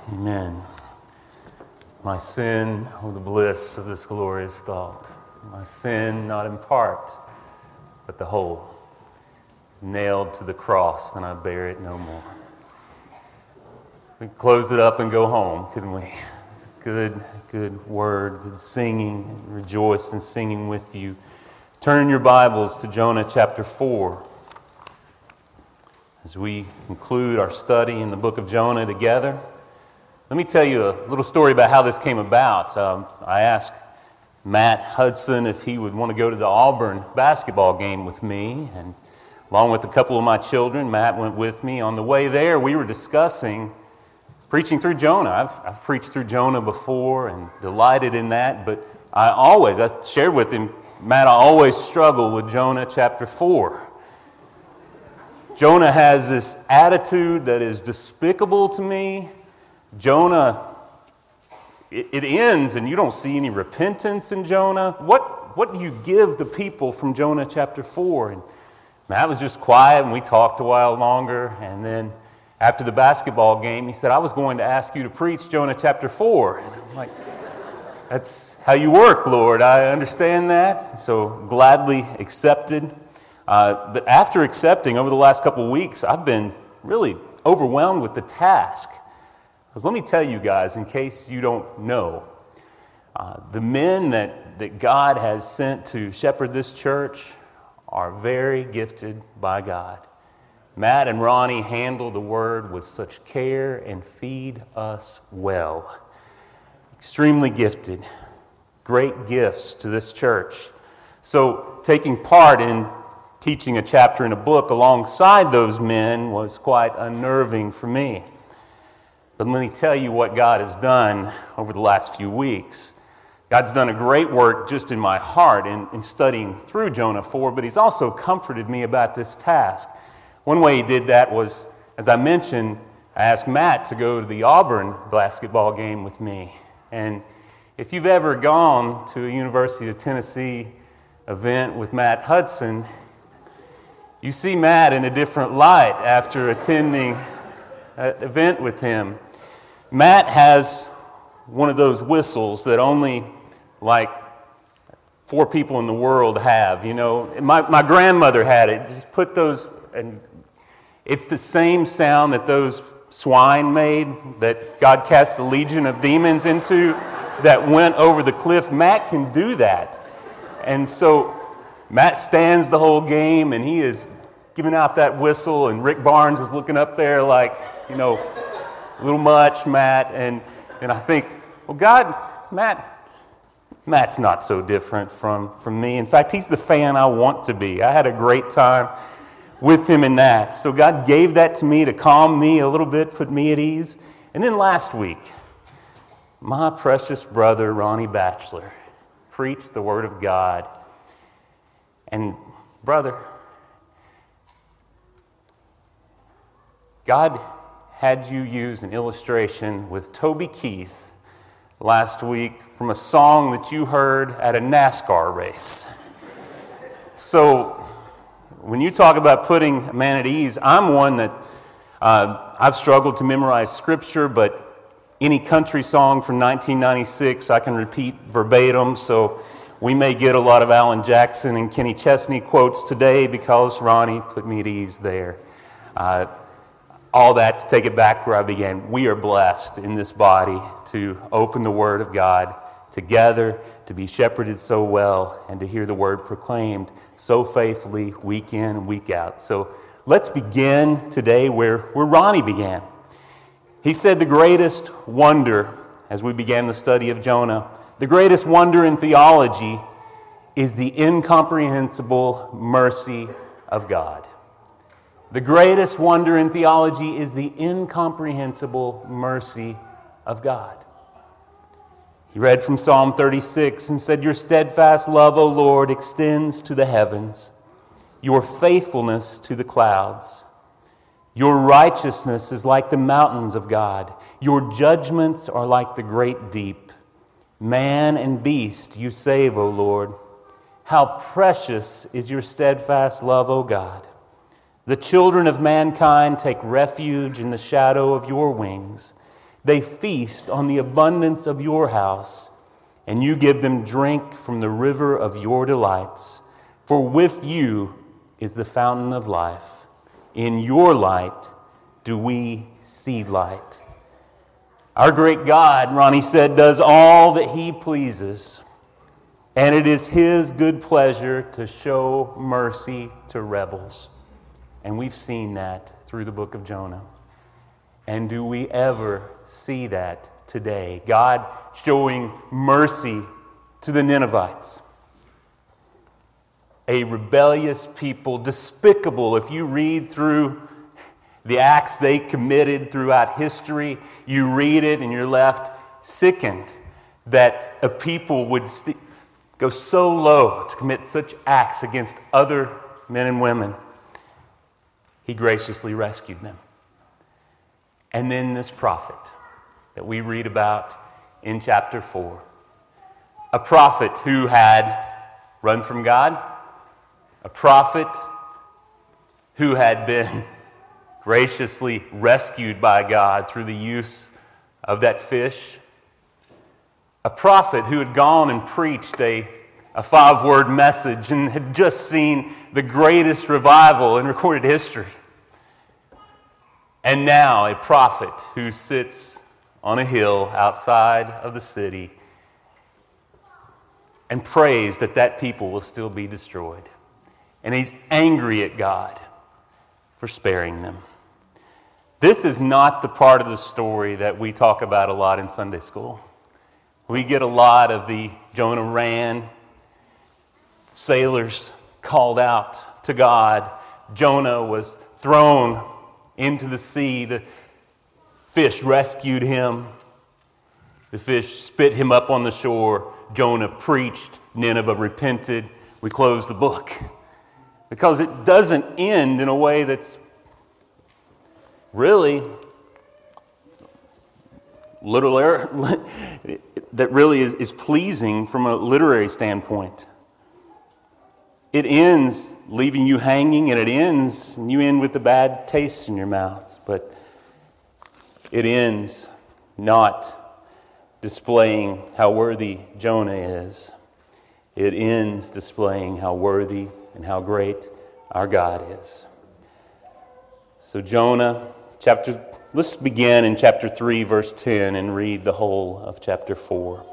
Amen. My sin, oh, the bliss of this glorious thought. My sin, not in part, but the whole, is nailed to the cross, and I bear it no more. We could close it up and go home, couldn't we? It's a good word, good singing. Rejoice in singing with you. Turn your Bibles to Jonah chapter 4. As we conclude our study in the book of Jonah together, let me tell you a little story about how this came about. I asked Matt Hudson if he would want to go to the Auburn basketball game with me, and along with a couple of my children, Matt went with me. On the way there, we were discussing preaching through Jonah. I've preached through Jonah before and delighted in that, but I shared with him, Matt, I always struggle with Jonah chapter 4. Jonah has this attitude that is despicable to me. Jonah, it ends and you don't see any repentance in Jonah. What do you give the people from Jonah chapter 4? And Matt was just quiet and we talked a while longer. And then after the basketball game, he said, I was going to ask you to preach Jonah chapter 4. And I'm like, that's how you work, Lord. I understand that. So gladly accepted. But after accepting over the last couple of weeks, I've been really overwhelmed with the task. Because let me tell you guys, in case you don't know, the men that God has sent to shepherd this church are very gifted by God. Matt and Ronnie handle the word with such care and feed us well. Extremely gifted. Great gifts to this church. So taking part in teaching a chapter in a book alongside those men was quite unnerving for me. But let me tell you what God has done over the last few weeks. God's done a great work just in my heart in studying through Jonah 4, but He's also comforted me about this task. One way He did that was, as I mentioned, I asked Matt to go to the Auburn basketball game with me. And if you've ever gone to a University of Tennessee event with Matt Hudson, you see Matt in a different light after attending an event with him. Matt has one of those whistles that only like 4 people in the world have. You know, my grandmother had it. Just put those, and it's the same sound that those swine made that God cast the legion of demons into that went over the cliff. Matt can do that. And so Matt stands the whole game and he is giving out that whistle, and Rick Barnes is looking up there like, you know, a little much, Matt. And I think, well, God, Matt's not so different from me. In fact, he's the fan I want to be. I had a great time with him in that. So God gave that to me to calm me a little bit, put me at ease. And then last week, my precious brother, Ronnie Batchelor, preached the Word of God. And brother, God had you use an illustration with Toby Keith last week from a song that you heard at a NASCAR race. So when you talk about putting a man at ease, I'm one that I've struggled to memorize scripture, but any country song from 1996 I can repeat verbatim, so we may get a lot of Alan Jackson and Kenny Chesney quotes today because Ronnie put me at ease there. All that to take it back where I began. We are blessed in this body to open the Word of God together, to be shepherded so well, and to hear the Word proclaimed so faithfully week in and week out. So let's begin today where Ronnie began. He said the greatest wonder, as we began the study of Jonah, the greatest wonder in theology is the incomprehensible mercy of God. The greatest wonder in theology is the incomprehensible mercy of God. He read from Psalm 36 and said, Your steadfast love, O Lord, extends to the heavens, your faithfulness to the clouds. Your righteousness is like the mountains of God. Your judgments are like the great deep. Man and beast you save, O Lord. How precious is your steadfast love, O God. The children of mankind take refuge in the shadow of your wings. They feast on the abundance of your house, and you give them drink from the river of your delights. For with you is the fountain of life. In your light do we see light. Our great God, Ronnie said, does all that he pleases. And it is his good pleasure to show mercy to rebels. And we've seen that through the book of Jonah. And do we ever see that today? God showing mercy to the Ninevites. A rebellious people, despicable. If you read through the acts they committed throughout history, you read it and you're left sickened that a people would go so low to commit such acts against other men and women. He graciously rescued them. And then this prophet that we read about in chapter 4. A prophet who had run from God. A prophet who had been graciously rescued by God through the use of that fish. A prophet who had gone and preached a 5-word message and had just seen the greatest revival in recorded history. And now a prophet who sits on a hill outside of the city and prays that that people will still be destroyed. And he's angry at God for sparing them. This is not the part of the story that we talk about a lot in Sunday school. We get a lot of the Jonah ran, sailors called out to God. Jonah was thrown into the sea. The fish rescued him. The fish spit him up on the shore. Jonah preached. Nineveh repented. We close the book. Because it doesn't end in a way that's really that really is pleasing from a literary standpoint. It ends leaving you hanging, and it ends, and you end with the bad taste in your mouth. But it ends not displaying how worthy Jonah is. It ends displaying how worthy and how great our God is. So Jonah, let's begin in chapter 3, verse 10, and read the whole of chapter 4.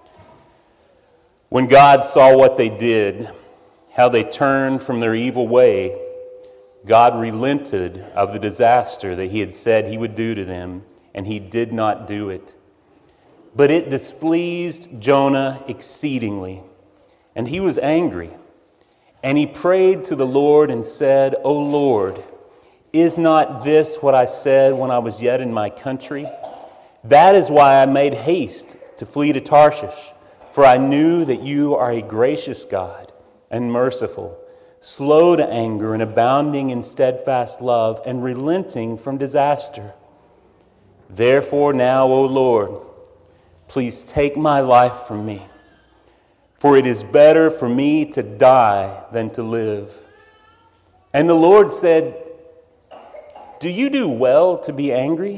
When God saw what they did, how they turned from their evil way, God relented of the disaster that he had said he would do to them, and he did not do it. But it displeased Jonah exceedingly, and he was angry. And he prayed to the Lord and said, O Lord, is not this what I said when I was yet in my country? That is why I made haste to flee to Tarshish, for I knew that you are a gracious God and merciful, slow to anger and abounding in steadfast love and relenting from disaster. Therefore now, O Lord, please take my life from me, for it is better for me to die than to live. And the Lord said, do you do well to be angry?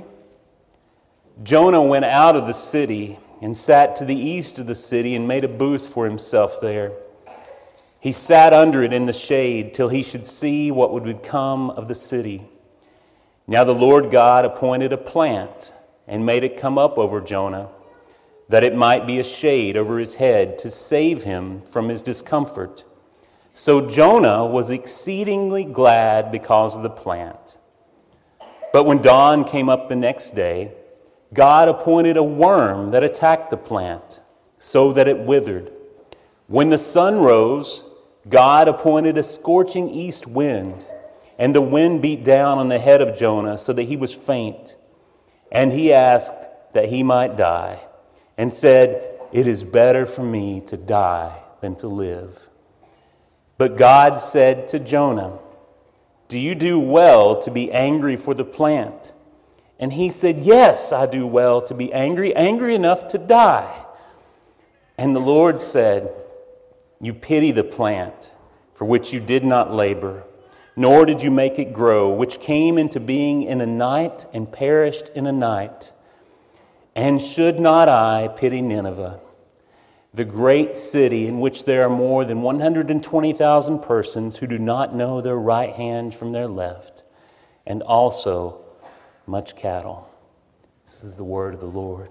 Jonah went out of the city and sat to the east of the city and made a booth for himself there. He sat under it in the shade till he should see what would become of the city. Now the Lord God appointed a plant and made it come up over Jonah, that it might be a shade over his head to save him from his discomfort. So Jonah was exceedingly glad because of the plant. But when dawn came up the next day, God appointed a worm that attacked the plant, so that it withered. When the sun rose, God appointed a scorching east wind, and the wind beat down on the head of Jonah so that he was faint. And he asked that he might die, and said, it is better for me to die than to live. But God said to Jonah, do you do well to be angry for the plant? And he said, yes, I do well to be angry enough to die. And the Lord said, you pity the plant for which you did not labor, nor did you make it grow, which came into being in a night and perished in a night. And should not I pity Nineveh, the great city in which there are more than 120,000 persons who do not know their right hand from their left, and also much cattle? This is the word of the Lord.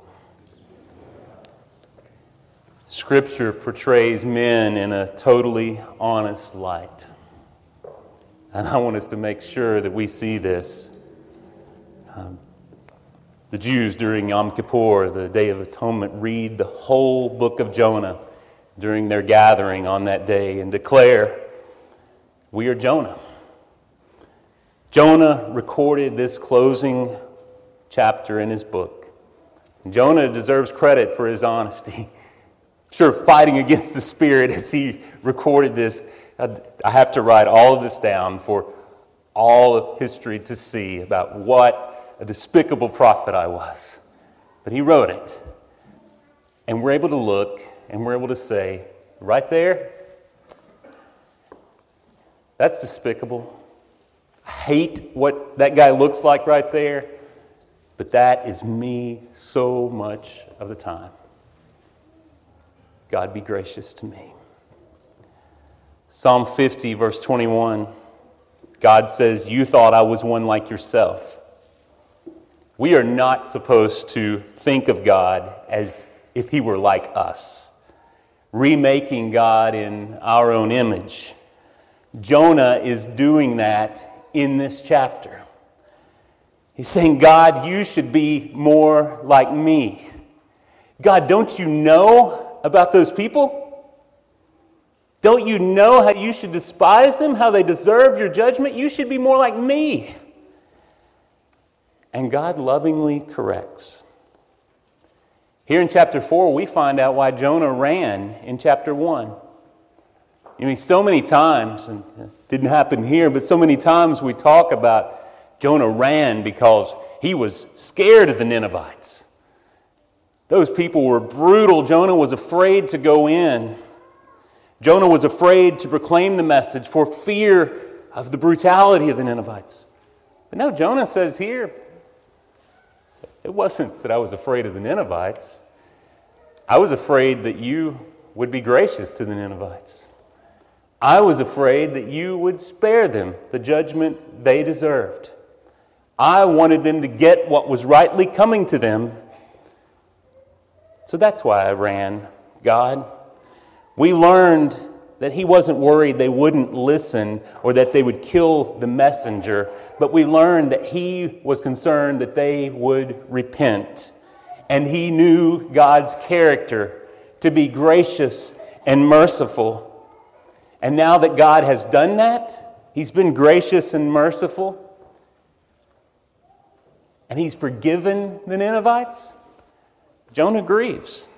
Scripture portrays men in a totally honest light. And I want us to make sure that we see this. The Jews during Yom Kippur, the Day of Atonement, read the whole book of Jonah during their gathering on that day and declare, we are Jonah. Jonah recorded this closing chapter in his book. Jonah deserves credit for his honesty. Sure, fighting against the Spirit as he recorded this. I have to write all of this down for all of history to see about what a despicable prophet I was. But he wrote it. And we're able to look and we're able to say, right there, that's despicable. I hate what that guy looks like right there. But that is me so much of the time. God be gracious to me. Psalm 50, verse 21. God says, you thought I was one like yourself. We are not supposed to think of God as if he were like us, remaking God in our own image. Jonah is doing that in this chapter. He's saying, God, you should be more like me. God, don't you know about those people? Don't you know how you should despise them, how they deserve your judgment? You should be more like me. And God lovingly corrects. Here in chapter 4, we find out why Jonah ran in chapter 1. So many times, and it didn't happen here, but so many times we talk about Jonah ran because he was scared of the Ninevites. Those people were brutal. Jonah was afraid to go in. Jonah was afraid to proclaim the message for fear of the brutality of the Ninevites. But no, Jonah says here, it wasn't that I was afraid of the Ninevites. I was afraid that you would be gracious to the Ninevites. I was afraid that you would spare them the judgment they deserved. I wanted them to get what was rightly coming to them. So that's why I ran, God. We learned that he wasn't worried they wouldn't listen or that they would kill the messenger, but we learned that he was concerned that they would repent. And he knew God's character to be gracious and merciful. And now that God has done that, he's been gracious and merciful, and he's forgiven the Ninevites, Jonah grieves.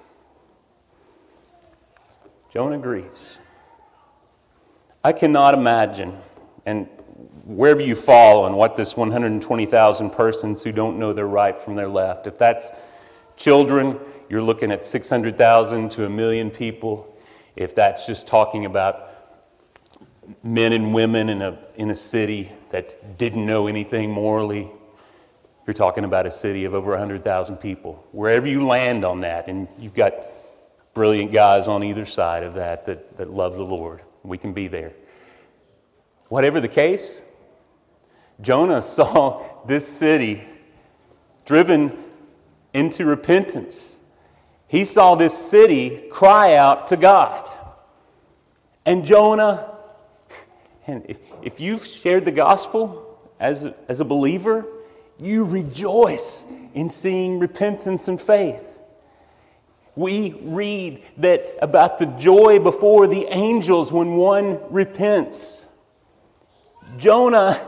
Jonah grieves. I cannot imagine, and wherever you fall on what this 120,000 persons who don't know their right from their left, if that's children, you're looking at 600,000 to 1 million people. If that's just talking about men and women in a city that didn't know anything morally, you're talking about a city of over 100,000 people. Wherever you land on that, and you've got brilliant guys on either side of that love the Lord. We can be there. Whatever the case, Jonah saw this city driven into repentance. He saw this city cry out to God. And Jonah, and if you've shared the gospel as a believer, you rejoice in seeing repentance and faith. We read that about the joy before the angels when one repents. Jonah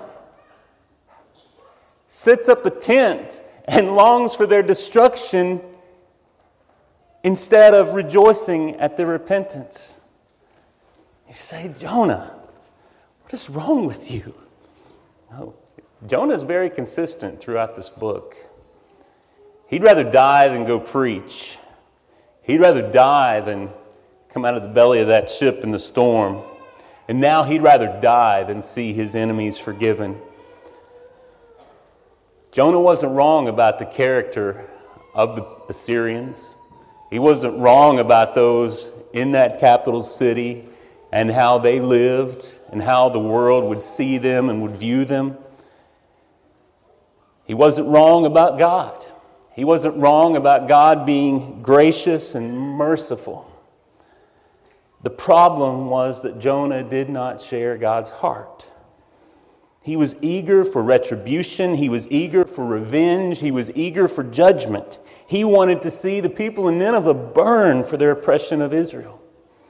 sets up a tent and longs for their destruction instead of rejoicing at their repentance. You say, Jonah, what is wrong with you? No, Jonah is very consistent throughout this book. He'd rather die than go preach. He'd rather die than come out of the belly of that ship in the storm. And now he'd rather die than see his enemies forgiven. Jonah wasn't wrong about the character of the Assyrians. He wasn't wrong about those in that capital city and how they lived and how the world would see them and would view them. He wasn't wrong about God. He wasn't wrong about God being gracious and merciful. The problem was that Jonah did not share God's heart. He was eager for retribution. He was eager for revenge. He was eager for judgment. He wanted to see the people in Nineveh burn for their oppression of Israel.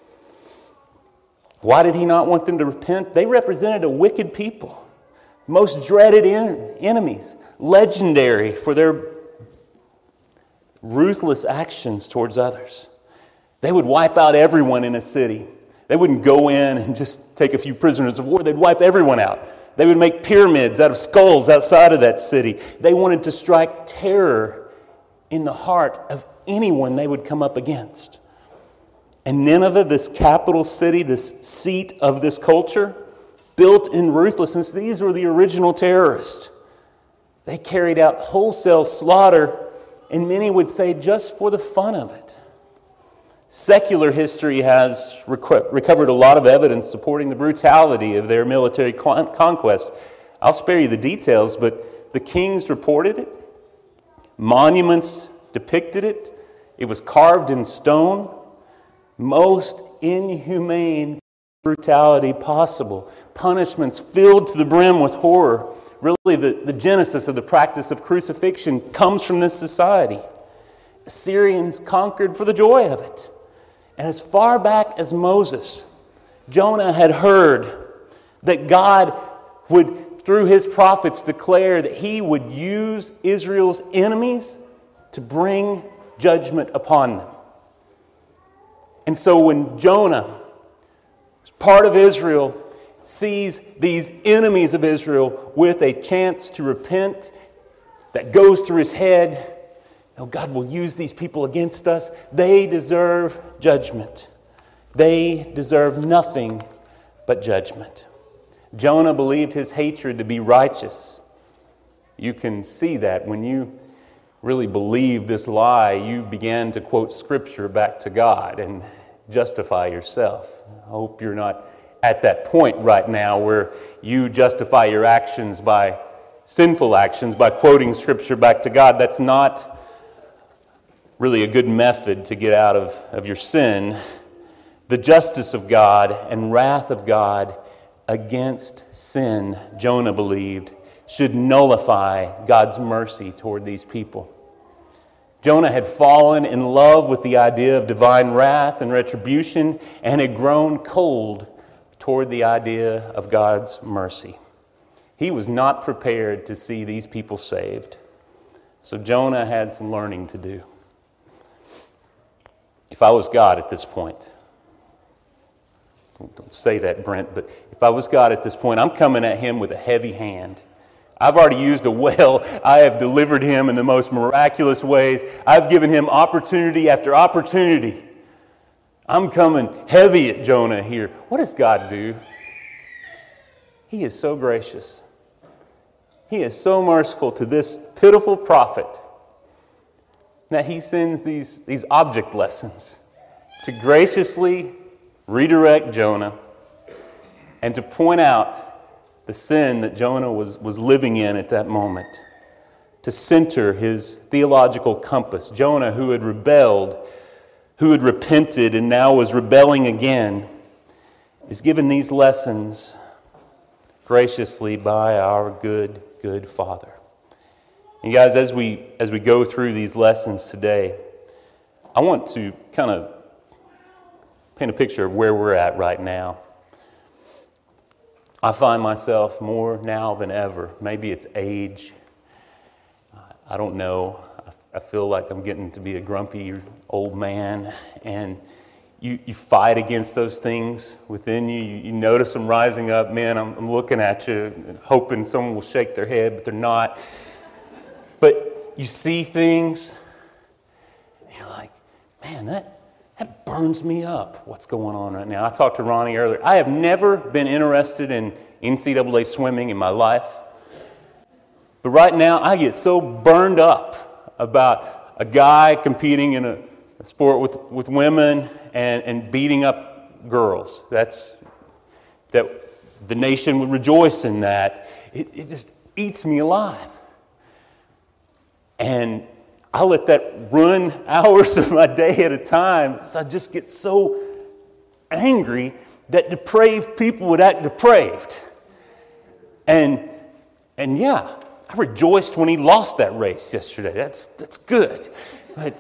Why did he not want them to repent? They represented a wicked people, most dreaded enemies, legendary for their ruthless actions towards others. They would wipe out everyone in a city. They wouldn't go in and just take a few prisoners of war. They'd wipe everyone out. They would make pyramids out of skulls outside of that city. They wanted to strike terror in the heart of anyone they would come up against. And Nineveh, this capital city, this seat of this culture, built in ruthlessness, these were the original terrorists. They carried out wholesale slaughter, and many would say just for the fun of it. Secular history has recovered a lot of evidence supporting the brutality of their military conquest. I'll spare you the details, but the kings reported it. Monuments depicted it. It was carved in stone. Most inhumane brutality possible. Punishments filled to the brim with horror. Really, the genesis of the practice of crucifixion comes from this society. Assyrians conquered for the joy of it. And as far back as Moses, Jonah had heard that God would, through his prophets, declare that he would use Israel's enemies to bring judgment upon them. And so when Jonah, part of Israel, sees these enemies of Israel with a chance to repent, that goes through his head, oh, God will use these people against us. They deserve judgment. They deserve nothing but judgment. Jonah believed his hatred to be righteous. You can see that when you really believe this lie, you began to quote Scripture back to God and justify yourself. I hope you're not at that point right now where you justify your actions by sinful actions by quoting Scripture back to God. That's not really a good method to get out of your sin. The justice of God and wrath of God against sin, Jonah believed, should nullify God's mercy toward these people. Jonah had fallen in love with the idea of divine wrath and retribution and had grown cold toward the idea of God's mercy. He was not prepared to see these people saved. So Jonah had some learning to do. If I was God at this point, don't say that, Brent, but if I was God at this point, I'm coming at him with a heavy hand. I've already used a well. I have delivered him in the most miraculous ways. I've given him opportunity after opportunity. I'm coming heavy at Jonah here. What does God do? He is so gracious. He is so merciful to this pitiful prophet that he sends these object lessons to graciously redirect Jonah and to point out the sin that Jonah was living in at that moment, to center his theological compass. Jonah, who had rebelled, who had repented and now was rebelling again, is given these lessons graciously by our good Father. And guys, as we go through these lessons today, I want to kind of paint a picture of where we're at right now. I find myself more now than ever. Maybe it's age. I don't know. I feel like I'm getting to be a grumpy old man, and you fight against those things within you. You notice them rising up. Man, I'm looking at you, hoping someone will shake their head, but they're not. But you see things, and you're like, man, that burns me up, what's going on right now. I talked to Ronnie earlier. I have never been interested in NCAA swimming in my life. But right now, I get so burned up about a guy competing in a sport with women and beating up girls. That the nation would rejoice in that. It just eats me alive. And I let that run hours of my day at a time because I just get so angry that depraved people would act depraved. And yeah, I rejoiced when he lost that race yesterday. That's good. But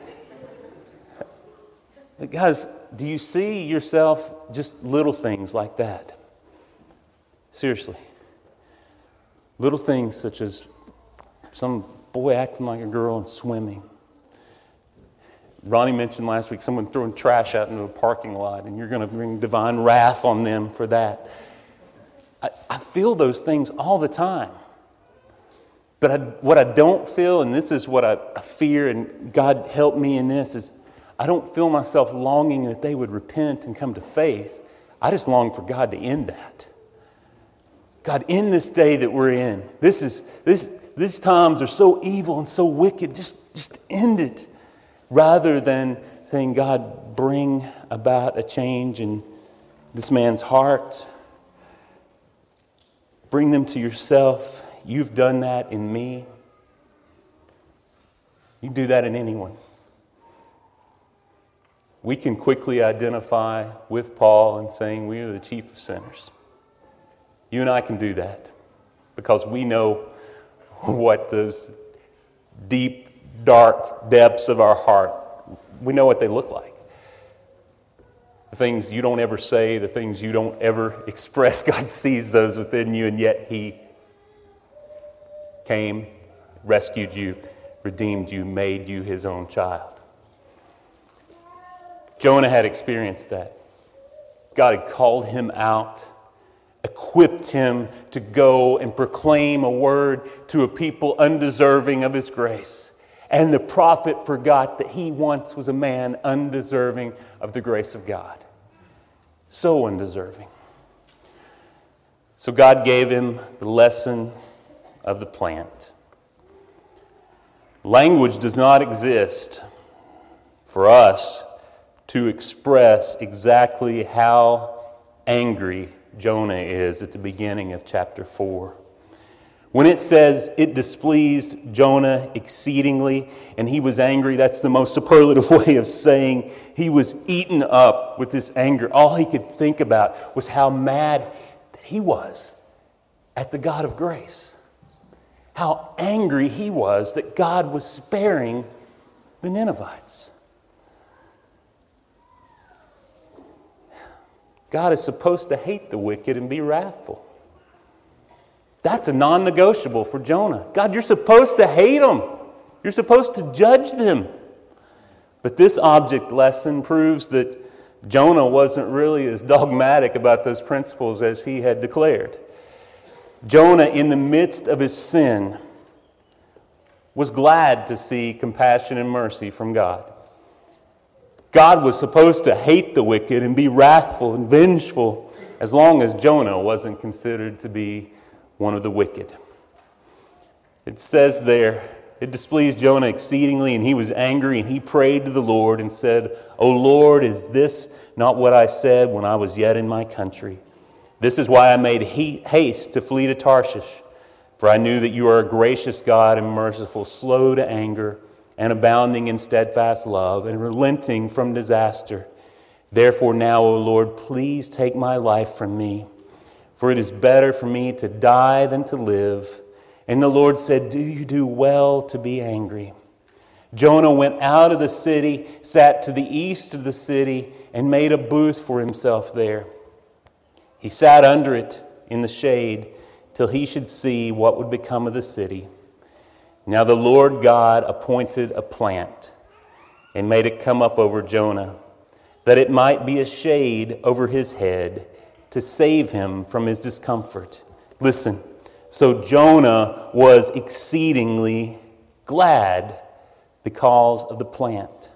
guys, do you see yourself just little things like that? Seriously. Little things such as some boy acting like a girl and swimming. Ronnie mentioned last week someone throwing trash out into a parking lot, and you're going to bring divine wrath on them for that. I feel those things all the time. But what I don't feel, and this is what I fear, and God help me in this, is I don't feel myself longing that they would repent and come to faith. I just long for God to end that. God, in this day that we're in, these times are so evil and so wicked, just end it. Rather than saying, God, bring about a change in this man's heart. Bring them to yourself. You've done that in me. You do that in anyone. We can quickly identify with Paul in saying we are the chief of sinners. You and I can do that because we know what those deep, dark depths of our heart, we know what they look like. The things you don't ever say, the things you don't ever express, God sees those within you, and yet He came, rescued you, redeemed you, made you His own child. Jonah had experienced that. God had called him out, equipped him to go and proclaim a word to a people undeserving of His grace. And the prophet forgot that he once was a man undeserving of the grace of God. So undeserving. So God gave him the lesson of the plant. Language does not exist for us to express exactly how angry Jonah is at the beginning of chapter 4. When it says it displeased Jonah exceedingly and he was angry, that's the most superlative way of saying he was eaten up with this anger. All he could think about was how mad that he was at the God of grace. How angry he was that God was sparing the Ninevites. God is supposed to hate the wicked and be wrathful. That's a non-negotiable for Jonah. God, you're supposed to hate them. You're supposed to judge them. But this object lesson proves that Jonah wasn't really as dogmatic about those principles as he had declared. Jonah, in the midst of his sin, was glad to see compassion and mercy from God. God was supposed to hate the wicked and be wrathful and vengeful as long as Jonah wasn't considered to be one of the wicked. It says there, it displeased Jonah exceedingly, and he was angry, and he prayed to the Lord and said, O Lord, is this not what I said when I was yet in my country? This is why I made haste to flee to Tarshish, for I knew that you are a gracious God and merciful, slow to anger, and abounding in steadfast love, and relenting from disaster. Therefore now, O Lord, please take my life from me, for it is better for me to die than to live. And the Lord said, Do you do well to be angry? Jonah went out of the city, sat to the east of the city, and made a booth for himself there. He sat under it in the shade till he should see what would become of the city. Now the Lord God appointed a plant and made it come up over Jonah, that it might be a shade over his head to save him from his discomfort. Listen, so Jonah was exceedingly glad because of the plant.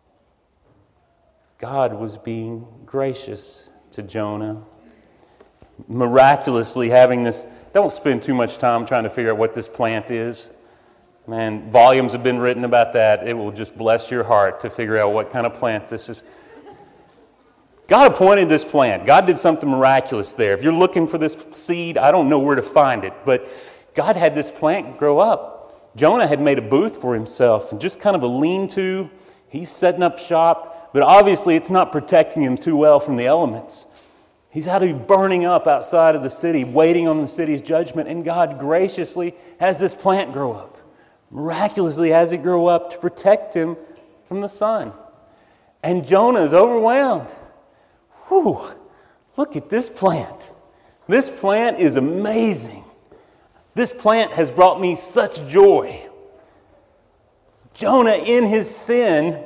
God was being gracious to Jonah. miraculously having this. Don't spend too much time trying to figure out what this plant is. Man, volumes have been written about that. It will just bless your heart to figure out what kind of plant this is. God appointed this plant. God did something miraculous there. If you're looking for this seed, I don't know where to find it, but God had this plant grow up. Jonah had made a booth for himself and just kind of a lean-to. He's setting up shop, but obviously it's not protecting him too well from the elements. He's had to be burning up outside of the city, waiting on the city's judgment, and God graciously has this plant grow up. Miraculously has it grow up to protect him from the sun. And Jonah is overwhelmed. Whew, look at this plant. This plant is amazing. This plant has brought me such joy. Jonah, in his sin,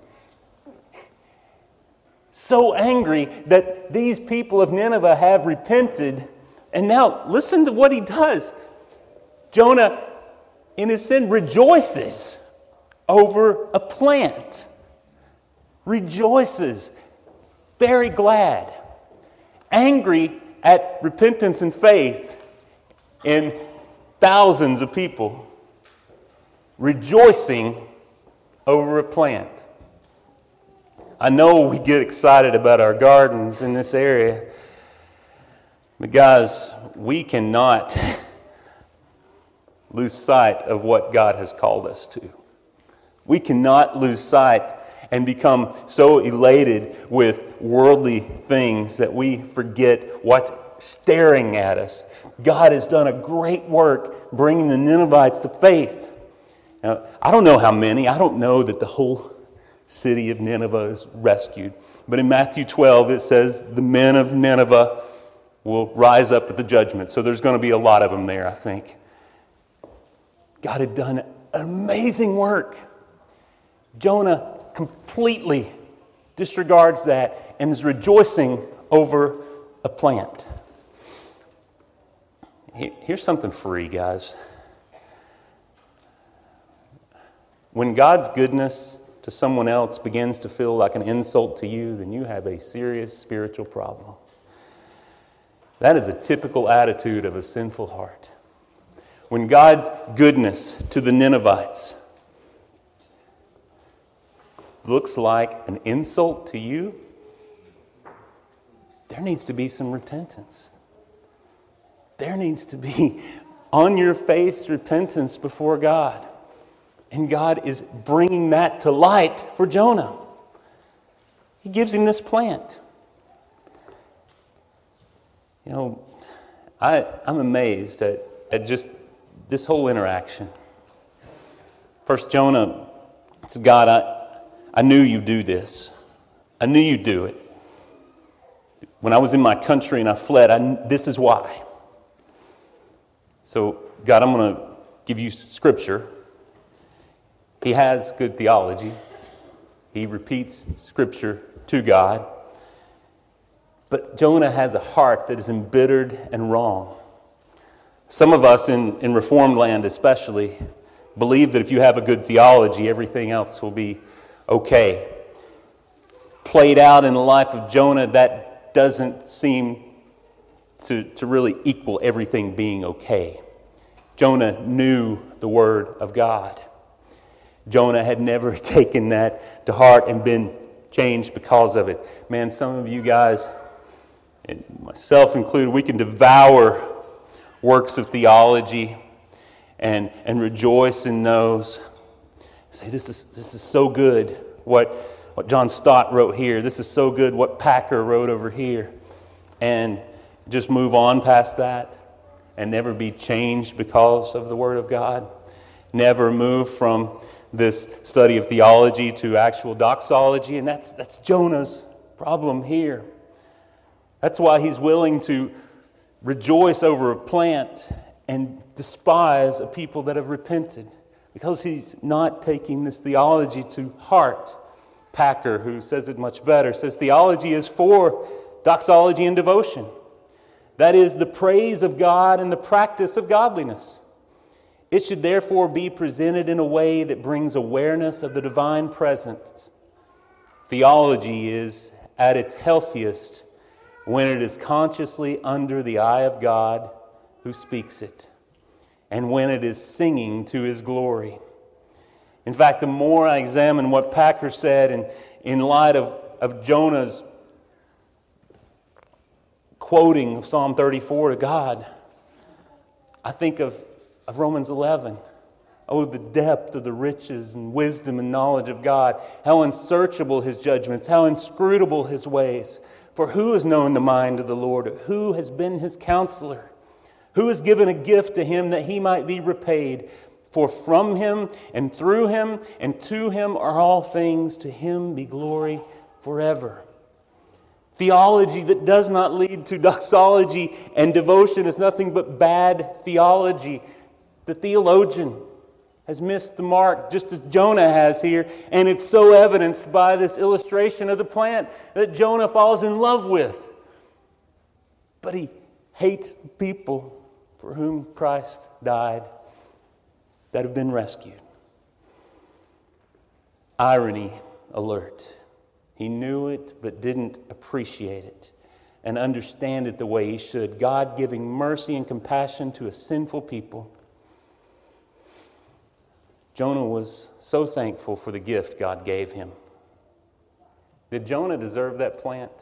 so angry that these people of Nineveh have repented. And now listen to what he does. Jonah, in his sin, rejoices over a plant. Rejoices. Very glad. Angry at repentance and faith in thousands of people. Rejoicing over a plant. I know we get excited about our gardens in this area, but guys, we cannot lose sight of what God has called us to. We cannot lose sight and become so elated with worldly things that we forget what's staring at us. God has done a great work bringing the Ninevites to faith. Now, I don't know how many. I don't know that the whole city of Nineveh is rescued. But in Matthew 12, it says the men of Nineveh will rise up at the judgment. So there's going to be a lot of them there, I think. God had done amazing work. Jonah completely disregards that and is rejoicing over a plant. Here's something free, guys. When God's goodness to someone else begins to feel like an insult to you, then you have a serious spiritual problem. That is a typical attitude of a sinful heart. When God's goodness to the Ninevites looks like an insult to you, there needs to be some repentance. There needs to be on your face repentance before God. And God is bringing that to light for Jonah. He gives him this plant. You know, I'm amazed at just this whole interaction. First, Jonah said, God, I knew you'd do this. I knew you'd do it. When I was in my country and I fled, this is why. So, God, I'm going to give you scripture. He has good theology. He repeats scripture to God. But Jonah has a heart that is embittered and wrong. Some of us in Reformed land especially believe that if you have a good theology, everything else will be okay. Played out in the life of Jonah, that doesn't seem to really equal everything being okay. Jonah knew the Word of God. Jonah had never taken that to heart and been changed because of it. Man, some of you guys, and myself included, we can devour works of theology and rejoice in those. Say, this is so good what John Stott wrote here. This is so good what Packer wrote over here. And just move on past that and never be changed because of the Word of God. Never move from this study of theology to actual doxology. And that's Jonah's problem here. That's why he's willing to rejoice over a plant and despise a people that have repented. Because he's not taking this theology to heart. Packer, who says it much better, says theology is for doxology and devotion. That is the praise of God and the practice of godliness. It should therefore be presented in a way that brings awareness of the divine presence. Theology is at its healthiest when it is consciously under the eye of God who speaks it, and when it is singing to His glory. In fact, the more I examine what Packer said, and in light of Jonah's quoting of Psalm 34 to God, I think of Romans 11. Oh, the depth of the riches and wisdom and knowledge of God. How unsearchable His judgments, how inscrutable His ways. For who has known the mind of the Lord? Who has been His counselor? Who has given a gift to Him that He might be repaid? For from Him and through Him and to Him are all things. To Him be glory forever. Theology that does not lead to doxology and devotion is nothing but bad theology. The theologian has missed the mark, just as Jonah has here, and it's so evidenced by this illustration of the plant that Jonah falls in love with. But he hates the people for whom Christ died that have been rescued. Irony alert. He knew it but didn't appreciate it and understand it the way he should. God giving mercy and compassion to a sinful people. Jonah was so thankful for the gift God gave him. Did Jonah deserve that plant?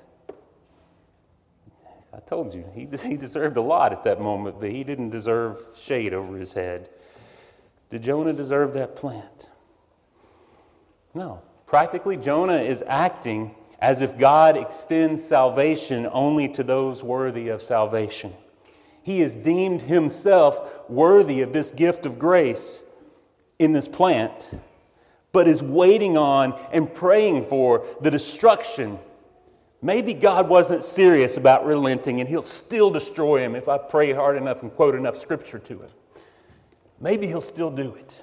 I told you, he deserved a lot at that moment, but he didn't deserve shade over his head. Did Jonah deserve that plant? No. Practically, Jonah is acting as if God extends salvation only to those worthy of salvation. He has deemed himself worthy of this gift of grace in this plant, but is waiting on and praying for the destruction. Maybe God wasn't serious about relenting and He'll still destroy him if I pray hard enough and quote enough scripture to him. Maybe He'll still do it.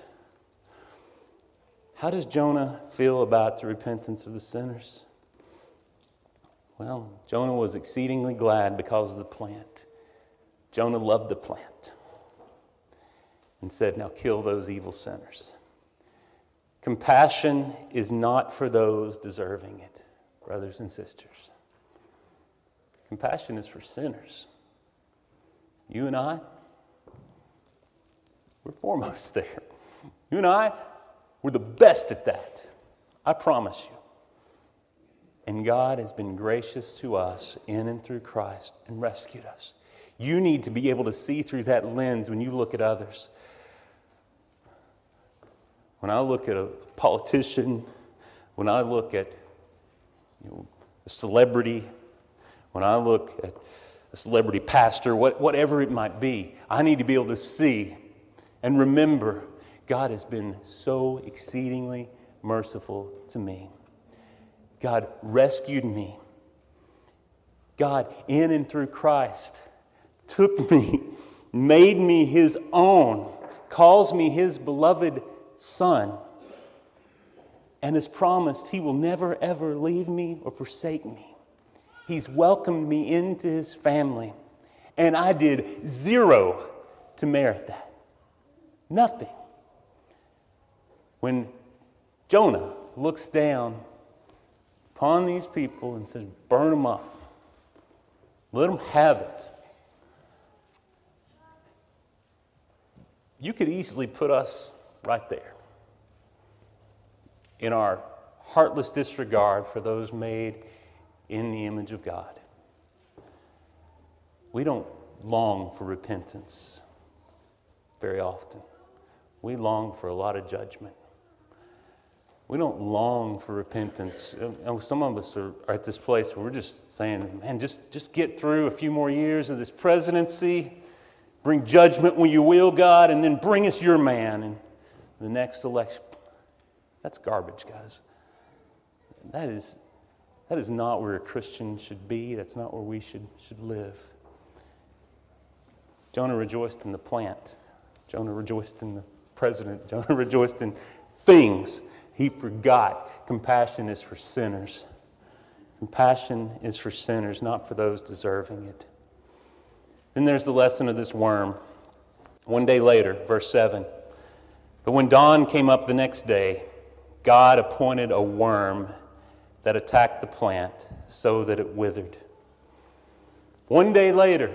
How does Jonah feel about the repentance of the sinners? Well, Jonah was exceedingly glad because of the plant. Jonah loved the plant and said, now kill those evil sinners. Compassion is not for those deserving it, brothers and sisters. Compassion is for sinners. You and I, we're foremost there. You and I, we're the best at that. I promise you. And God has been gracious to us in and through Christ and rescued us. You need to be able to see through that lens when you look at others. When I look at a politician, when I look at a celebrity, when I look at a celebrity pastor, whatever it might be, I need to be able to see and remember God has been so exceedingly merciful to me. God rescued me. God, in and through Christ, took me, made me His own, calls me His beloved Son, and has promised He will never ever leave me or forsake me. He's welcomed me into His family, and I did zero to merit that. Nothing. When Jonah looks down upon these people and says, burn them up. Let them have it. You could easily put us right there in our heartless disregard for those made in the image of God. We don't long for repentance very often. We long for a lot of judgment. We don't long for repentance. Some of us are at this place where we're just saying, man, just get through a few more years of this presidency. Bring judgment when you will, God, and then bring us your man in the next election. That's garbage, guys. That is not where a Christian should be. That's not where we should live. Jonah rejoiced in the plant. Jonah rejoiced in the president. Jonah rejoiced in things. He forgot compassion is for sinners. Compassion is for sinners, not for those deserving it. Then there's the lesson of this worm. One day later, verse 7. But when dawn came up the next day, God appointed a worm that attacked the plant so that it withered. One day later,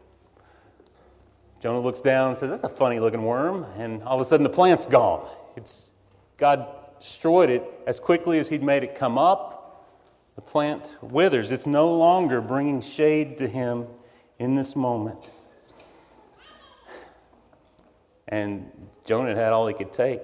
Jonah looks down and says, that's a funny looking worm. And all of a sudden the plant's gone. God destroyed it as quickly as he'd made it come up. The plant withers. It's no longer bringing shade to him in this moment. And Jonah had all he could take.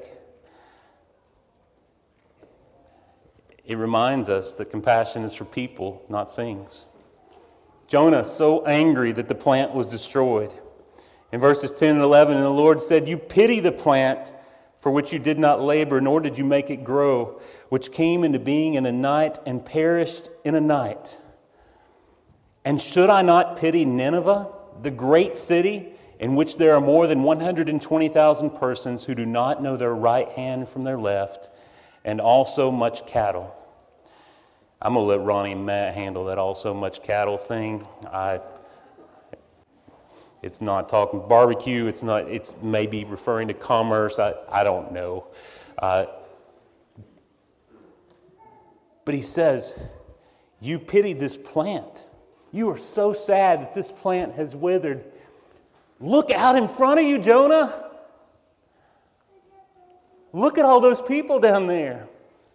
It reminds us that compassion is for people, not things. Jonah so angry that the plant was destroyed. In verses 10 and 11, and the Lord said, you pity the plant for which you did not labor, nor did you make it grow, which came into being in a night and perished in a night. And should I not pity Nineveh, the great city, in which there are more than 120,000 persons who do not know their right hand from their left, and also much cattle? I'm going to let Ronnie and Matt handle that also much cattle thing. It's not talking barbecue. It's maybe referring to commerce. I don't know. But he says, you pity this plant. You are so sad that this plant has withered. Look out in front of you, Jonah. Look at all those people down there.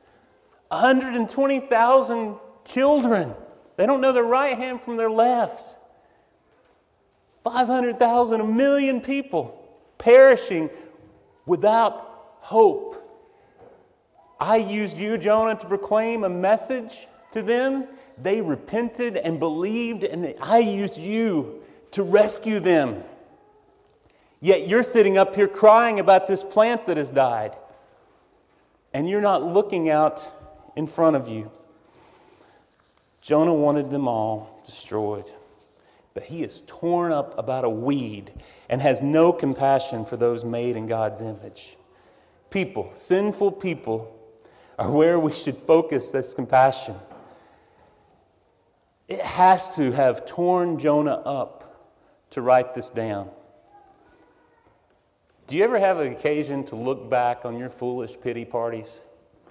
120,000 children. They don't know their right hand from their left. 500,000, 1 million people perishing without hope. I used you, Jonah, to proclaim a message to them. They repented and believed, and I used you to rescue them. Yet you're sitting up here crying about this plant that has died, and you're not looking out in front of you. Jonah wanted them all destroyed. But he is torn up about a weed and has no compassion for those made in God's image. People, sinful people, are where we should focus this compassion. It has to have torn Jonah up to write this down. Do you ever have an occasion to look back on your foolish pity parties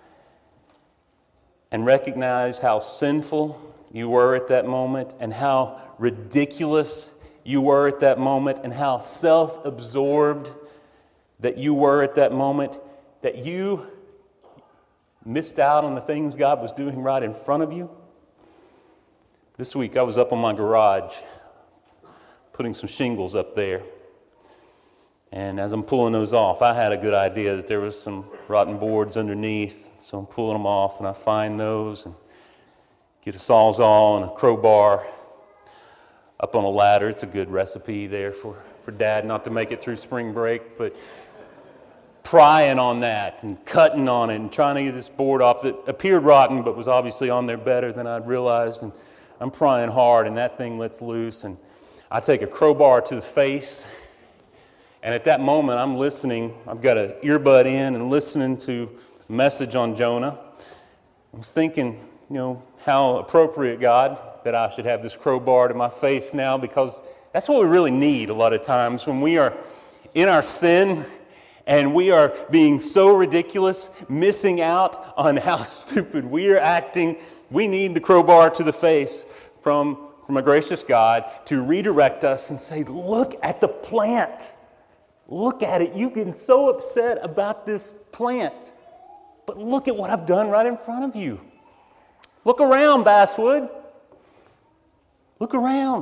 and recognize how sinful you were at that moment, and how ridiculous you were at that moment, and how self-absorbed that you were at that moment, that you missed out on the things God was doing right in front of you? This week I was up on my garage putting some shingles up there. And as I'm pulling those off, I had a good idea that there was some rotten boards underneath. So I'm pulling them off, and I find those and get a Sawzall and a crowbar up on a ladder. It's a good recipe there for Dad not to make it through spring break, but prying on that and cutting on it and trying to get this board off that appeared rotten but was obviously on there better than I'd realized. And I'm prying hard, and that thing lets loose, and I take a crowbar to the face. And at that moment, I'm listening. I've got an earbud in and listening to a message on Jonah. I was thinking, how appropriate, God, that I should have this crowbar to my face now, because that's what we really need a lot of times when we are in our sin and we are being so ridiculous, missing out on how stupid we are acting. We need the crowbar to the face from a gracious God to redirect us and say, look at the plant. Look at it. You've been so upset about this plant, but look at what I've done right in front of you. Look around, Basswood. Look around.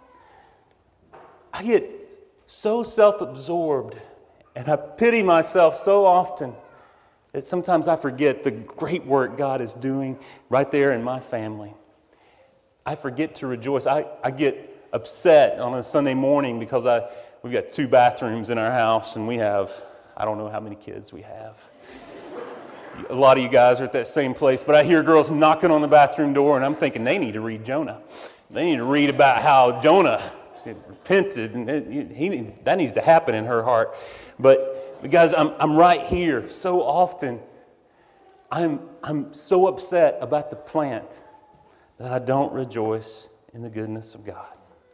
I get so self-absorbed and I pity myself so often that sometimes I forget the great work God is doing right there in my family. I forget to rejoice. I get upset on a Sunday morning because we've got 2 bathrooms in our house, and we have, I don't know how many kids we have. A lot of you guys are at that same place, but I hear girls knocking on the bathroom door, and I'm thinking they need to read Jonah. They need to read about how Jonah repented, and that needs to happen in her heart. But guys, I'm right here. So often, I'm so upset about the plant that I don't rejoice in the goodness of God.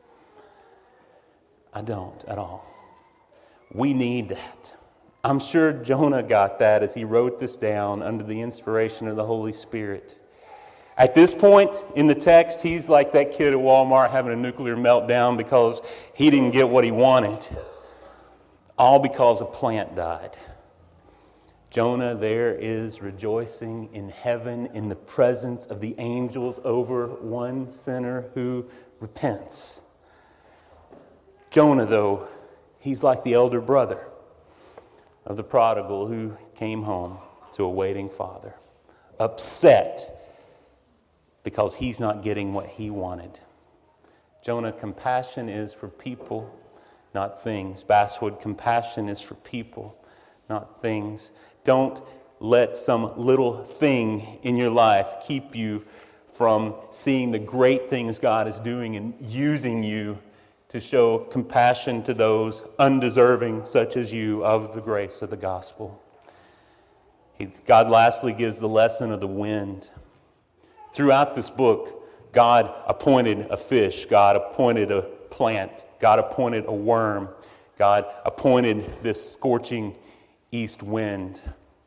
I don't at all. We need that. I'm sure Jonah got that as he wrote this down under the inspiration of the Holy Spirit. At this point in the text, he's like that kid at Walmart having a nuclear meltdown because he didn't get what he wanted. All because a plant died. Jonah there is rejoicing in heaven in the presence of the angels over one sinner who repents. Jonah, though, he's like the elder brother of the prodigal who came home to a waiting father, upset because he's not getting what he wanted. Jonah, compassion is for people, not things. Basswood, compassion is for people, not things. Don't let some little thing in your life keep you from seeing the great things God is doing and using you to show compassion to those undeserving, such as you, of the grace of the gospel. God lastly gives the lesson of the wind. Throughout this book, God appointed a fish, God appointed a plant, God appointed a worm, God appointed this scorching east wind.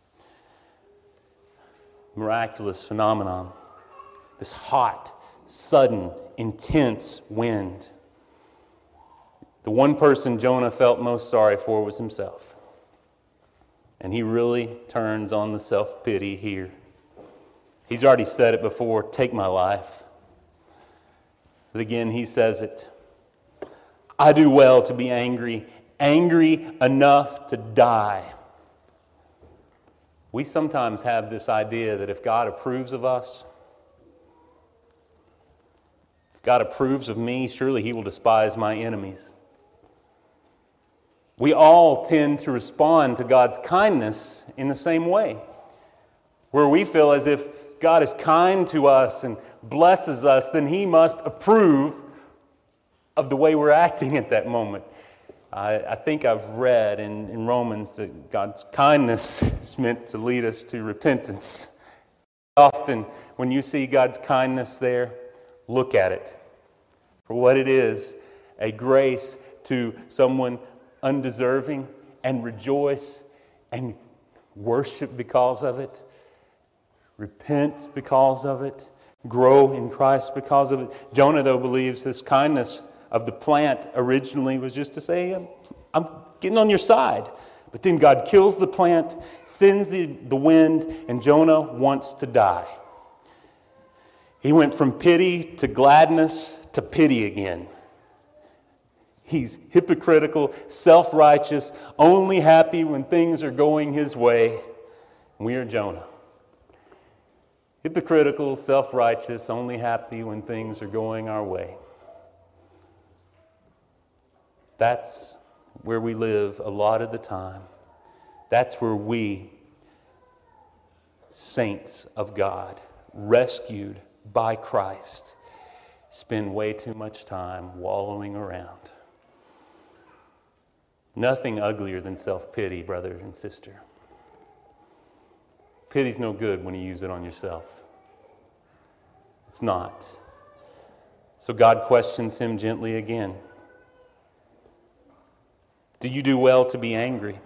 Miraculous phenomenon. This hot, sudden, intense wind. The one person Jonah felt most sorry for was himself. And he really turns on the self-pity here. He's already said it before, take my life. But again, he says it. I do well to be angry, angry enough to die. We sometimes have this idea that if God approves of us, if God approves of me, surely he will despise my enemies. We all tend to respond to God's kindness in the same way, where we feel as if God is kind to us and blesses us, then he must approve of the way we're acting at that moment. I think I've read in Romans that God's kindness is meant to lead us to repentance. Often, when you see God's kindness there, look at it for what it is, a grace to someone undeserving, and rejoice and worship because of it, repent because of it, grow in Christ because of it. Jonah, though, believes this kindness of the plant originally was just to say, I'm getting on your side. But then God kills the plant, sends the wind, and Jonah wants to die. He went from pity to gladness to pity again. He's hypocritical, self-righteous, only happy when things are going his way. We are Jonah. Hypocritical, self-righteous, only happy when things are going our way. That's where we live a lot of the time. That's where we, saints of God, rescued by Christ, spend way too much time wallowing around. Nothing uglier than self-pity, brother and sister. Pity's no good when you use it on yourself. It's not. So God questions him gently again. Do you do well to be angry?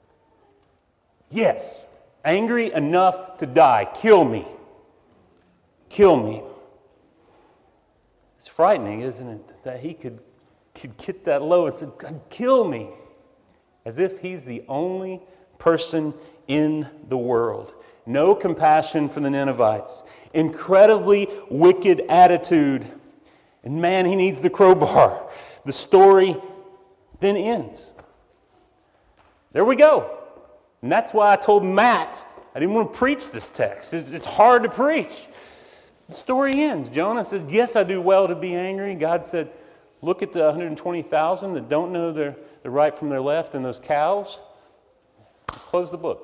Yes. Angry enough to die. Kill me. Kill me. It's frightening, isn't it? That he could get that low and say, kill me. As if he's the only person in the world. No compassion for the Ninevites. Incredibly wicked attitude. And man, he needs the crowbar. The story then ends. There we go. And that's why I told Matt I didn't want to preach this text. It's hard to preach. The story ends. Jonah says, yes, I do well to be angry. God said, look at the 120,000 that don't know their right from their left and those cows. Close the book.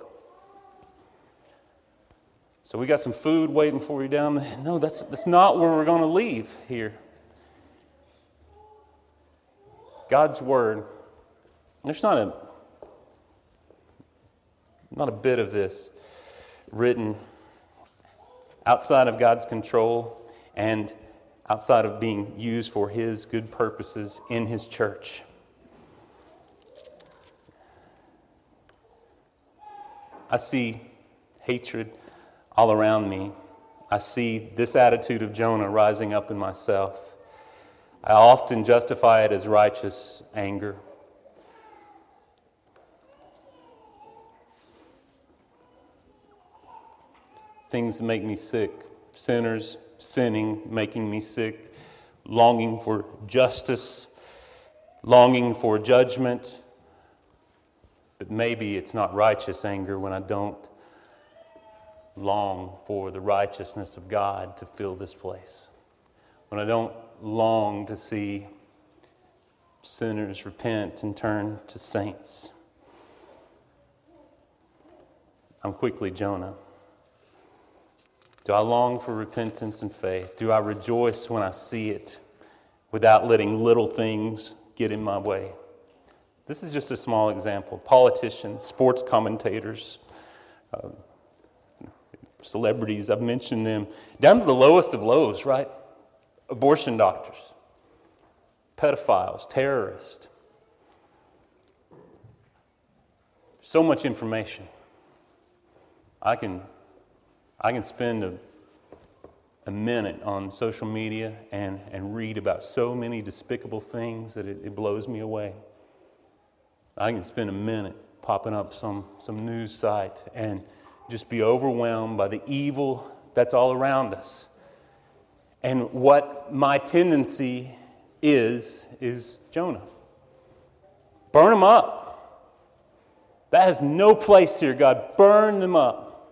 So we got some food waiting for you down there. No, that's not where we're going to leave here. God's Word. There's not a bit of this written outside of God's control and outside of being used for His good purposes in His church. I see hatred all around me I see this attitude of Jonah rising up in myself. I often justify it as righteous anger. Things that make me sick. Sinners sinning, making me sick. Longing for justice. Longing for judgment. But maybe it's not righteous anger when I don't long for the righteousness of God to fill this place. When I don't long to see sinners repent and turn to saints. I'm quickly Jonah. Do I long for repentance and faith? Do I rejoice when I see it without letting little things get in my way? This is just a small example. Politicians, sports commentators, celebrities, I've mentioned them, down to the lowest of lows, right? Abortion doctors, pedophiles, terrorists. So much information. I can spend a minute on social media and read about so many despicable things that it blows me away. I can spend a minute popping up some news site and just be overwhelmed by the evil that's all around us. And what my tendency is Jonah. Burn them up. That has no place here, God. Burn them up.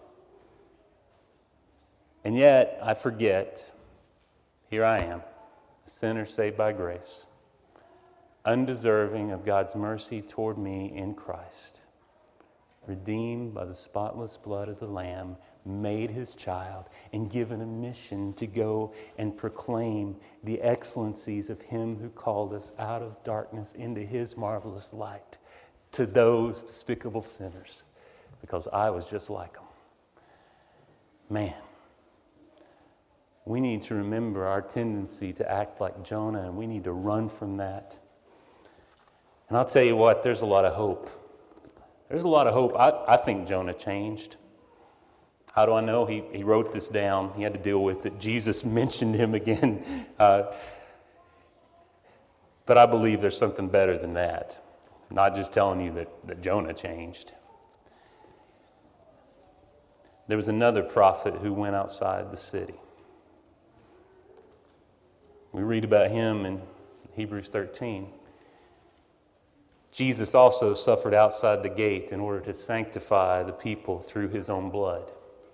And yet, I forget, here I am, a sinner saved by grace, undeserving of God's mercy toward me in Christ, redeemed by the spotless blood of the Lamb, made his child, and given a mission to go and proclaim the excellencies of him who called us out of darkness into his marvelous light to those despicable sinners, because I was just like them. Man, we need to remember our tendency to act like Jonah, and we need to run from that. And I'll tell you what, there's a lot of hope. There's a lot of hope. I think Jonah changed. How do I know? He wrote this down. He had to deal with it. Jesus mentioned him again. But I believe there's something better than that. I'm not just telling you that Jonah changed. There was another prophet who went outside the city. We read about him in Hebrews 13. Jesus also suffered outside the gate in order to sanctify the people through his own blood.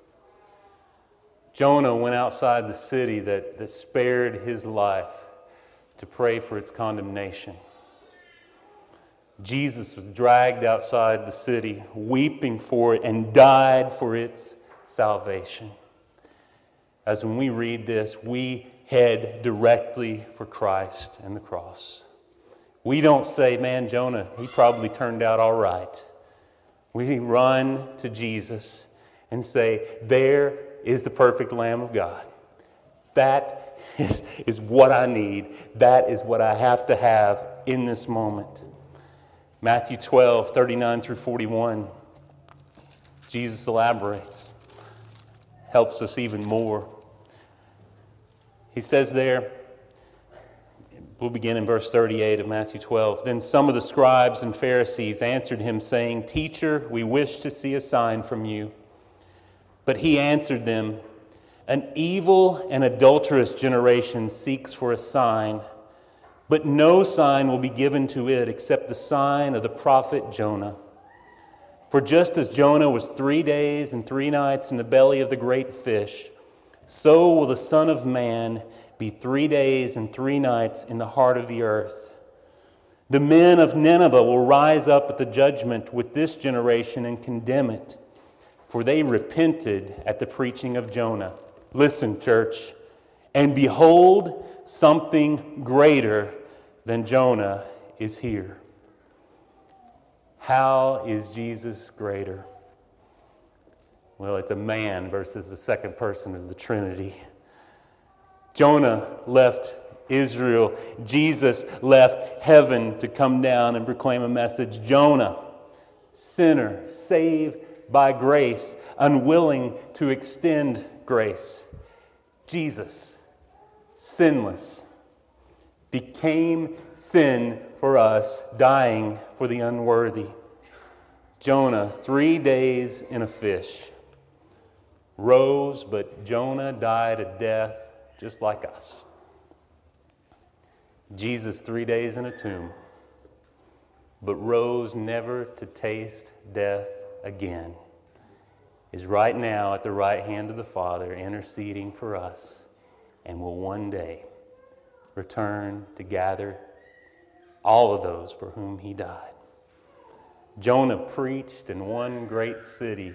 Jonah went outside the city that spared his life to pray for its condemnation. Jesus was dragged outside the city, weeping for it, and died for its salvation. As when we read this, we head directly for Christ and the cross. We don't say, man, Jonah, he probably turned out all right. We run to Jesus and say, there is the perfect Lamb of God. That is what I need. That is what I have to have in this moment. Matthew 12, 39 through 41. Jesus elaborates, helps us even more. He says there, we'll begin in verse 38 of Matthew 12. Then some of the scribes and Pharisees answered him, saying, Teacher, we wish to see a sign from you. But he answered them, An evil and adulterous generation seeks for a sign, but no sign will be given to it except the sign of the prophet Jonah. For just as Jonah was 3 days and 3 nights in the belly of the great fish, so will the Son of Man be 3 days and 3 nights in the heart of the earth. The men of Nineveh will rise up at the judgment with this generation and condemn it, for they repented at the preaching of Jonah. Listen, church, and behold, something greater than Jonah is here. How is Jesus greater? Well, it's a man versus the second person of the Trinity. Jonah left Israel. Jesus left heaven to come down and proclaim a message. Jonah, sinner, saved by grace, unwilling to extend grace. Jesus, sinless, became sin for us, dying for the unworthy. Jonah, 3 days in a fish, rose, but Jonah died a death just like us. Jesus, 3 days in a tomb, but rose never to taste death again, is right now at the right hand of the Father, interceding for us, and will one day return to gather all of those for whom he died. Jonah preached in one great city,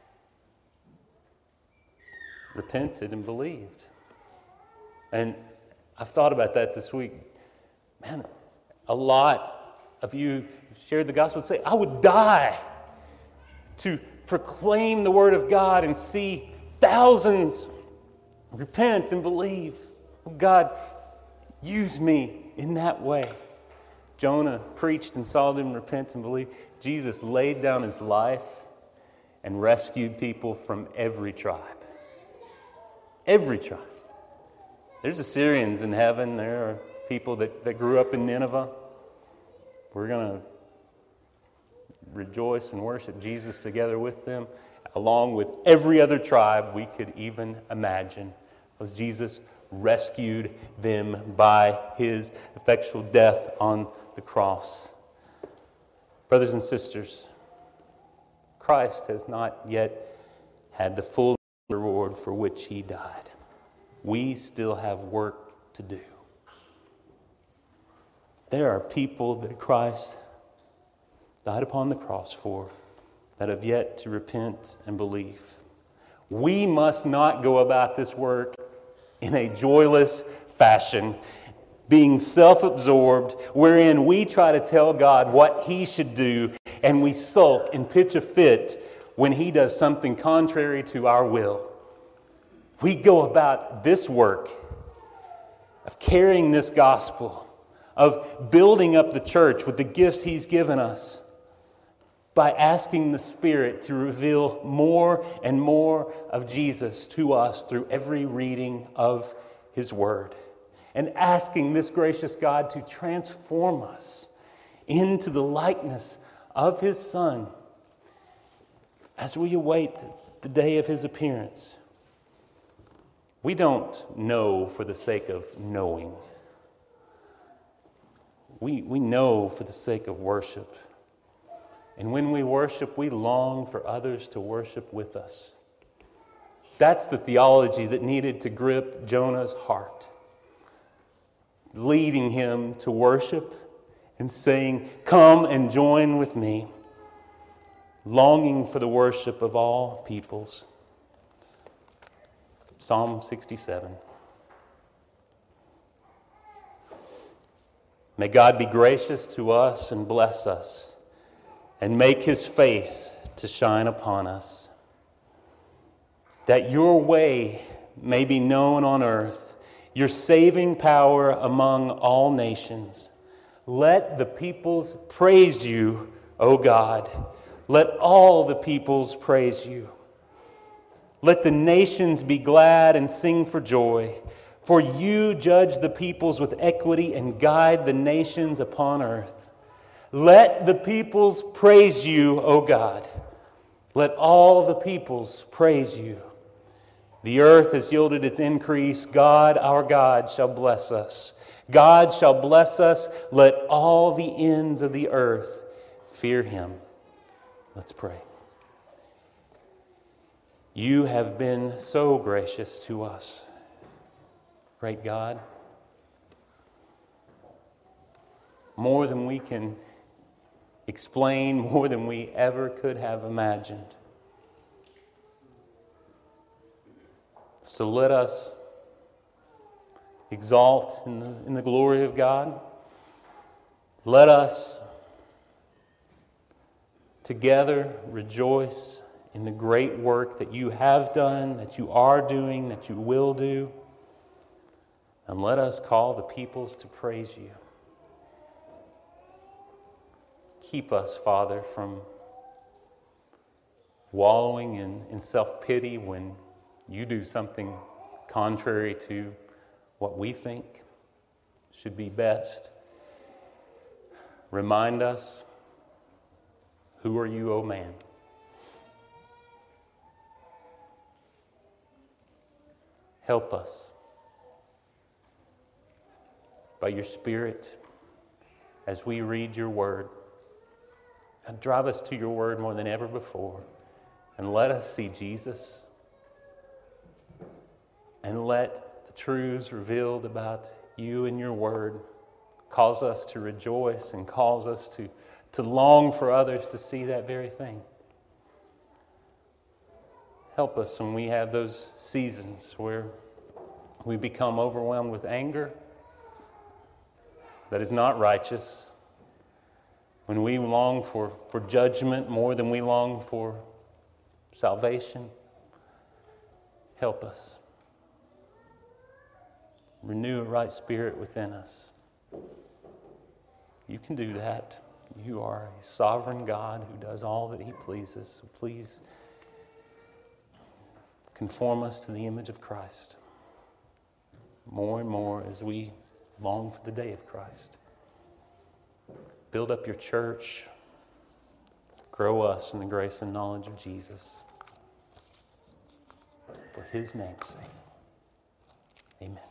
repented and believed. And I've thought about that this week. Man, a lot of you shared the gospel and say, I would die to proclaim the word of God and see thousands repent and believe. God, use me in that way. Jonah preached and saw them repent and believe. Jesus laid down his life and rescued people from every tribe. Every tribe. There's Assyrians in heaven. There are people that grew up in Nineveh. We're going to rejoice and worship Jesus together with them, along with every other tribe we could even imagine, because Jesus rescued them by his effectual death on the cross. Brothers and sisters, Christ has not yet had the full reward for which he died. We still have work to do. There are people that Christ died upon the cross for that have yet to repent and believe. We must not go about this work in a joyless fashion, being self-absorbed, wherein we try to tell God what he should do, and we sulk and pitch a fit when he does something contrary to our will. We go about this work of carrying this gospel, of building up the church with the gifts he's given us, by asking the Spirit to reveal more and more of Jesus to us through every reading of his word. And asking this gracious God to transform us into the likeness of his Son as we await the day of his appearance. We don't know for the sake of knowing. We know for the sake of worship. And when we worship, we long for others to worship with us. That's the theology that needed to grip Jonah's heart, leading him to worship and saying, "Come and join with me," longing for the worship of all peoples. Psalm 67. May God be gracious to us and bless us, and make his face to shine upon us, that your way may be known on earth, your saving power among all nations. Let the peoples praise you, O God. Let all the peoples praise you. Let the nations be glad and sing for joy, for you judge the peoples with equity and guide the nations upon earth. Let the peoples praise you, O God. Let all the peoples praise you. The earth has yielded its increase. God, our God, shall bless us. God shall bless us. Let all the ends of the earth fear him. Let's pray. You have been so gracious to us, great God. More than we can explain, more than we ever could have imagined. So let us exalt in the glory of God. Let us together rejoice in the great work that you have done, that you are doing, that you will do. And let us call the peoples to praise you. Keep us, Father, from wallowing in self-pity when you do something contrary to what we think should be best. Remind us, who are you, O man? Help us by your Spirit as we read your word. And drive us to your word more than ever before. And let us see Jesus. And let the truths revealed about you and your word cause us to rejoice and cause us to long for others to see that very thing. Help us when we have those seasons where we become overwhelmed with anger that is not righteous, when we long for judgment more than we long for salvation. Help us. Renew a right spirit within us. You can do that. You are a sovereign God who does all that He pleases. So please conform us to the image of Christ more and more as we long for the day of Christ. Build up your church. Grow us in the grace and knowledge of Jesus. For His name's sake. Amen.